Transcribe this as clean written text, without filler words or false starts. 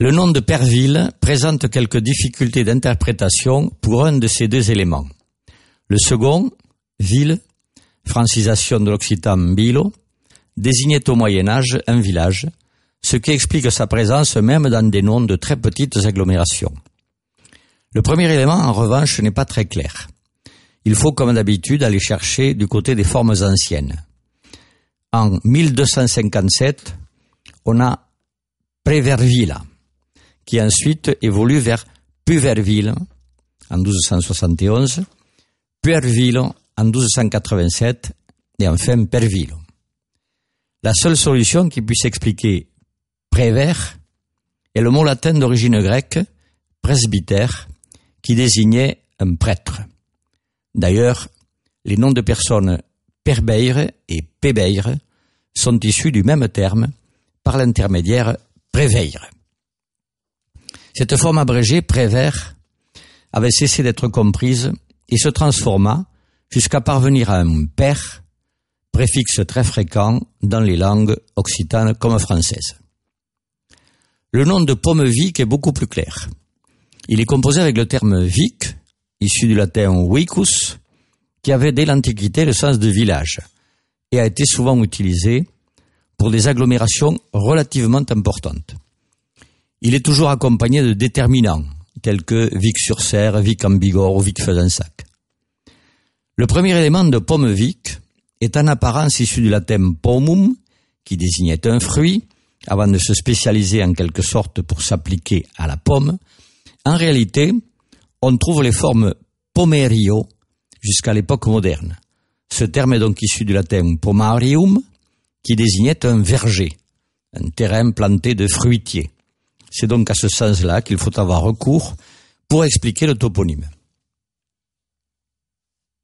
Le nom de Perville présente quelques difficultés d'interprétation pour un de ces deux éléments. Le second, ville, francisation de l'occitan bilo, désignait au Moyen-Âge un village, ce qui explique sa présence même dans des noms de très petites agglomérations. Le premier élément, en revanche, n'est pas très clair. Il faut, comme d'habitude, aller chercher du côté des formes anciennes. En 1257, on a Prevervilla, qui ensuite évolue vers Puverville en 1271, Puerville en 1287 et enfin Perville. La seule solution qui puisse expliquer Préver est le mot latin d'origine grecque, presbytère, qui désignait un prêtre. D'ailleurs, les noms de personnes Perbeire et Pébeire sont issus du même terme par l'intermédiaire Préveire. Cette forme abrégée, Prévert, avait cessé d'être comprise et se transforma jusqu'à parvenir à un père, préfixe très fréquent dans les langues occitanes comme françaises. Le nom de Pommevic est beaucoup plus clair. Il est composé avec le terme vic, issu du latin vicus, qui avait dès l'Antiquité le sens de village et a été souvent utilisé pour des agglomérations relativement importantes. Il est toujours accompagné de déterminants, tels que Vic-sur-Serre, Vic en Bigorre ou Vic-Fezensac. Le premier élément de Pommevic est en apparence issu du latin pomum, qui désignait un fruit, avant de se spécialiser en quelque sorte pour s'appliquer à la pomme. En réalité, on trouve les formes pomerio jusqu'à l'époque moderne. Ce terme est donc issu du latin pomarium, qui désignait un verger, un terrain planté de fruitiers. C'est donc à ce sens-là qu'il faut avoir recours pour expliquer le toponyme.